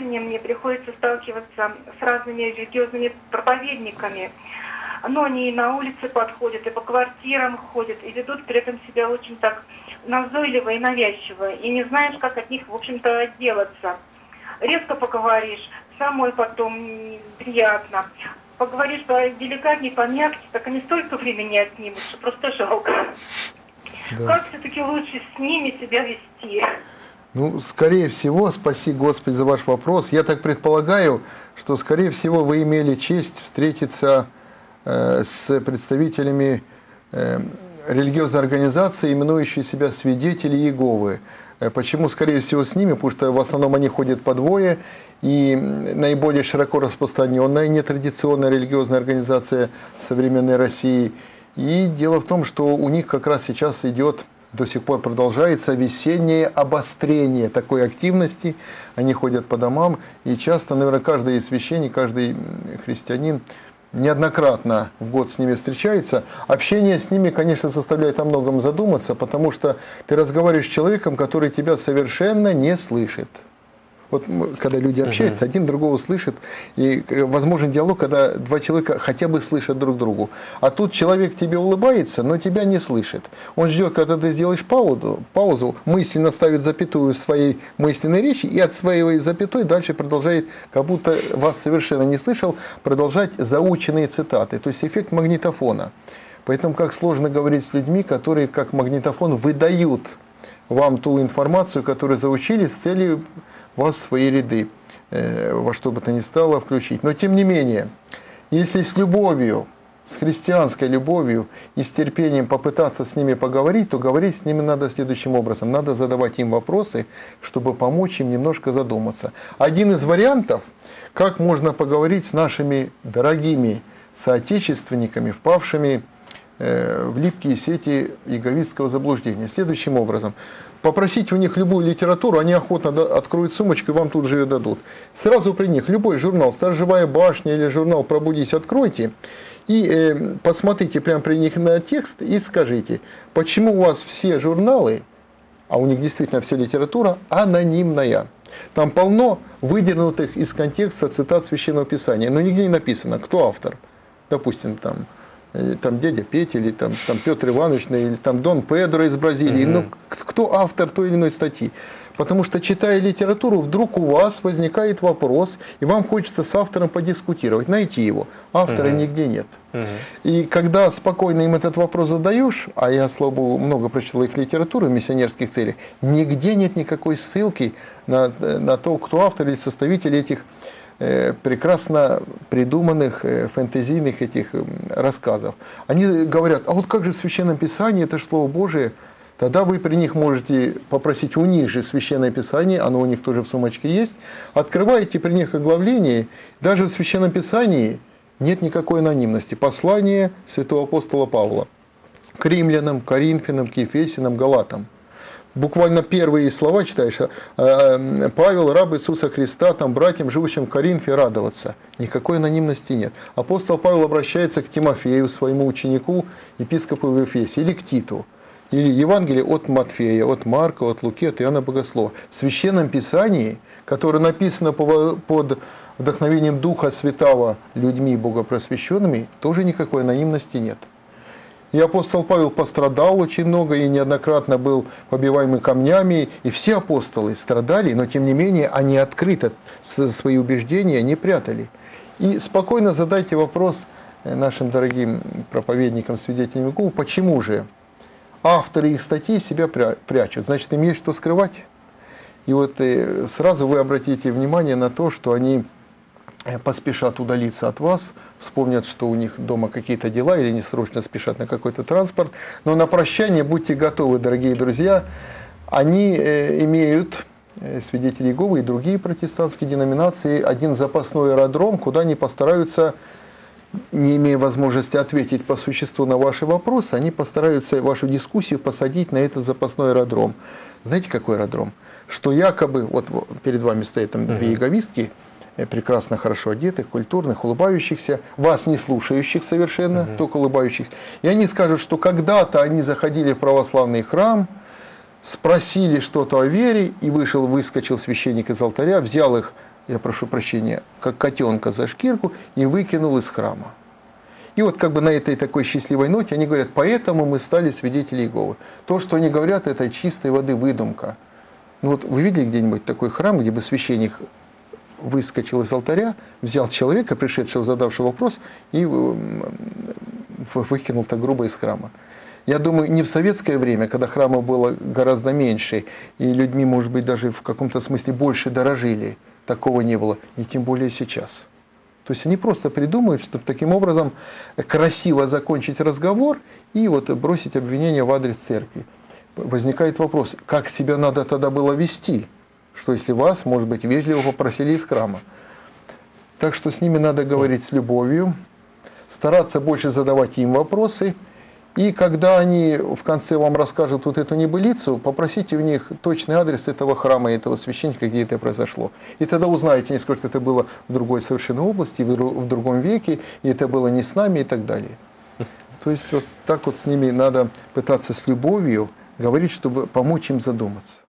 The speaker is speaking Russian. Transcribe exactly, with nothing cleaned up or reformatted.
служении мне приходится сталкиваться с разными религиозными проповедниками. Но они и на улице подходят, и по квартирам ходят, и ведут при этом себя очень так назойливо и навязчиво. И не знаешь, как от них, в общем-то, отделаться. Резко поговоришь, самой потом приятно. Поговоришь поделикатнее, помягче, так они столько времени отнимут, что просто жалко. Да. Как все-таки лучше с ними себя вести? Ну, скорее всего, спаси Господи за ваш вопрос. Я так предполагаю, что, скорее всего, вы имели честь встретиться э, с представителями э, религиозной организации, именующей себя свидетели Иеговы. Почему, скорее всего, с ними? Потому что в основном они ходят по двое, и наиболее широко распространенная нетрадиционная религиозная организация в современной России. И дело в том, что у них как раз сейчас идет, до сих пор продолжается весеннее обострение такой активности. Они ходят по домам, и часто, наверное, каждый священник, каждый христианин неоднократно в год с ними встречается. Общение с ними, конечно, заставляет о многом задуматься, потому что ты разговариваешь с человеком, который тебя совершенно не слышит. Вот когда люди общаются, uh-huh. один другого слышит, и возможен диалог, когда два человека хотя бы слышат друг другу. А тут человек тебе улыбается, но тебя не слышит. Он ждет, когда ты сделаешь паузу, паузу, мысленно ставит запятую в своей мысленной речи, и от своей запятой дальше продолжает, как будто вас совершенно не слышал, продолжать заученные цитаты. То есть эффект магнитофона. Поэтому как сложно говорить с людьми, которые как магнитофон выдают вам ту информацию, которую заучили, с целью вас в свои ряды, э, во что бы то ни стало, включить. Но тем не менее, если с любовью, с христианской любовью и с терпением попытаться с ними поговорить, то говорить с ними надо следующим образом. Надо задавать им вопросы, чтобы помочь им немножко задуматься. Один из вариантов, как можно поговорить с нашими дорогими соотечественниками, впавшими э, в липкие сети иеговистского заблуждения. Следующим образом. Попросите у них любую литературу, они охотно откроют сумочку и вам тут же ее дадут. Сразу при них любой журнал «Сторожевая башня» или журнал «Пробудись» откройте и э, посмотрите прямо при них на текст и скажите, почему у вас все журналы, а у них действительно вся литература, анонимная. Там полно выдернутых из контекста цитат Священного Писания, но нигде не написано, кто автор. Допустим, там... там дядя Петя, или там, там Петр Иванович, или там Дон Педро из Бразилии. Mm-hmm. Ну, кто автор той или иной статьи? Потому что, читая литературу, вдруг у вас возникает вопрос, и вам хочется с автором подискутировать, найти его. Автора mm-hmm. нигде нет. Mm-hmm. И когда спокойно им этот вопрос задаешь, а я, слава богу, много прочитал их литературу в миссионерских целях, нигде нет никакой ссылки на, на то, кто автор или составитель этих прекрасно придуманных фэнтезийных этих рассказов. Они говорят, а вот как же в Священном Писании, это же Слово Божие, тогда вы при них можете попросить у них же Священное Писание, оно у них тоже в сумочке есть, открываете при них оглавление, даже в Священном Писании нет никакой анонимности. Послание святого апостола Павла к римлянам, к коринфянам, к ефесянам, галатам. Буквально первые слова читаешь, Павел, раб Иисуса Христа, там, братьям, живущим в Коринфе, радоваться. Никакой анонимности нет. Апостол Павел обращается к Тимофею, своему ученику, епископу в Ефесе, или к Титу. Или Евангелие от Матфея, от Марка, от Луки, от Иоанна Богослова. В Священном Писании, которое написано под вдохновением Духа Святого людьми богопросвященными, тоже никакой анонимности нет. И апостол Павел пострадал очень много и неоднократно был побиваемый камнями. И все апостолы страдали, но тем не менее они открыто свои убеждения не прятали. И спокойно задайте вопрос нашим дорогим проповедникам, свидетелям Иеговы, почему же авторы их статей себя прячут? Значит, им есть что скрывать. И вот сразу вы обратите внимание на то, что они поспешат удалиться от вас, вспомнят, что у них дома какие-то дела или не срочно спешат на какой-то транспорт. Но на прощание будьте готовы, дорогие друзья, они э, имеют, э, свидетели Иеговы и другие протестантские деноминации, один запасной аэродром, куда они постараются, не имея возможности ответить по существу на ваши вопросы, они постараются вашу дискуссию посадить на этот запасной аэродром. Знаете, какой аэродром? Что якобы, вот перед вами стоят там две иеговистки, прекрасно, хорошо одетых, культурных, улыбающихся, вас не слушающих совершенно, uh-huh. только улыбающихся. И они скажут, что когда-то они заходили в православный храм, спросили что-то о вере, и вышел, выскочил священник из алтаря, взял их я прошу прощения, как котенка за шкирку и выкинул из храма. И вот как бы на этой такой счастливой ноте они говорят, поэтому мы стали свидетели Иеговы. То, что они говорят, это чистой воды выдумка. Ну вот вы видели где-нибудь такой храм, где бы священник выскочил из алтаря, взял человека, пришедшего, задавшего вопрос, и выкинул так грубо из храма. Я думаю, не в советское время, когда храмов было гораздо меньше, и людьми, может быть, даже в каком-то смысле больше дорожили, такого не было, и тем более сейчас. То есть они просто придумают, чтобы таким образом красиво закончить разговор и вот бросить обвинение в адрес церкви. Возникает вопрос, как себя надо тогда было вести? Что если вас, может быть, вежливо попросили из храма? Так что с ними надо говорить с любовью, стараться больше задавать им вопросы. И когда они в конце вам расскажут вот эту небылицу, попросите у них точный адрес этого храма и этого священника, где это произошло. И тогда узнаете, они скажут, это было в другой совершенно области, в другом веке, и это было не с нами и так далее. То есть вот так вот с ними надо пытаться с любовью говорить, чтобы помочь им задуматься.